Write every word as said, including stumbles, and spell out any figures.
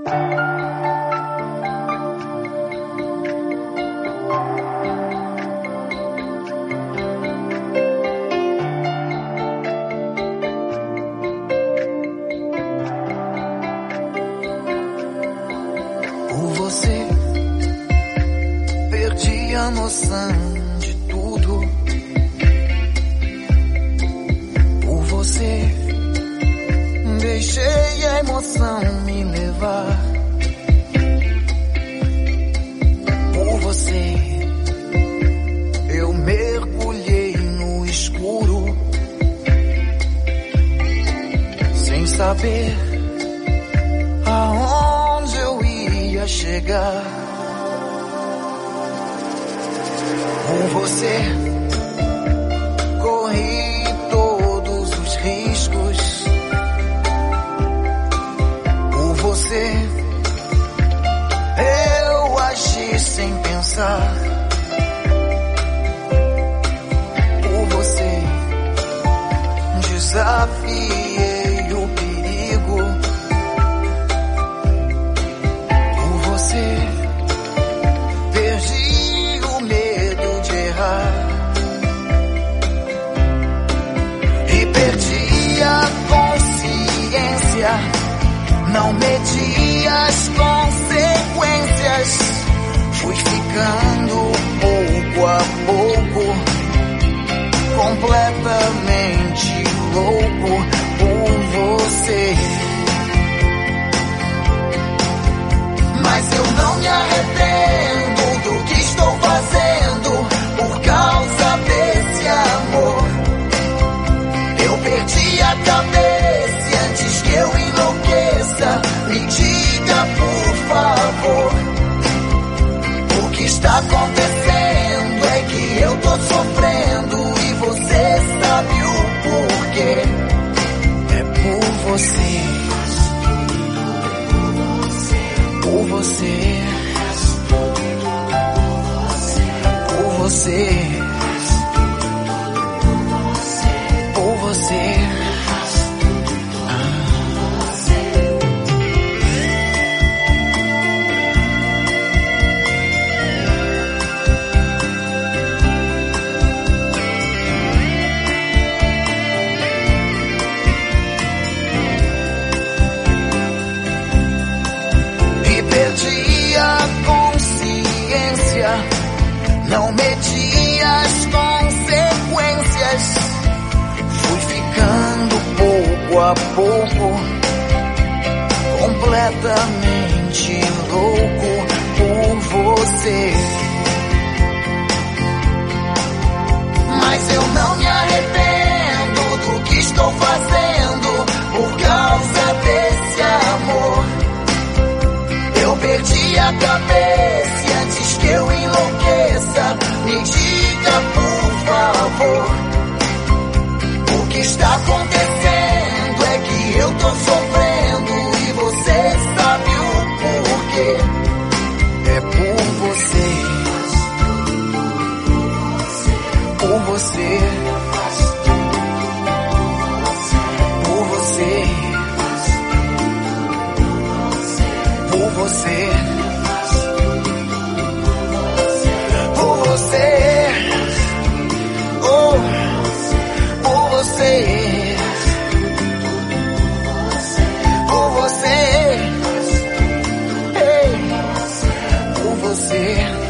Por você, perdi a noção de tudo. Por você, deixei a emoção me levar. Por você, eu mergulhei no escuro, sem saber aonde eu ia chegar. Por você, corri todos os riscos. Por você, eu agi sem pensar. Por você, desafiei o perigo. Por você, perdi o medo de errar. E perdi a consciência, não medi as consequências. Fui ficando pouco a pouco, completamente louco por você. Mas eu não me arrependo do que estou fazendo por causa desse amor. Eu perdi a cabeça e antes que eu enlouqueça, me diga por favor, o que está acontecendo é que eu tô sofrendo e você sabe o porquê. É por você, por você, por você, por você. Perdi a consciência, não medi as consequências. Fui ficando pouco a pouco, completamente louco por você. Mas eu não me arrependo do que estou fazendo por causa desse amor. Eu perdi a cabeça e antes que eu enlouqueça, me diga por favor, o que está acontecendo é que eu tô sofrendo e você sabe o porquê. É por você, por você, por você, por você, por você, oh, por você, por você, ei, por você.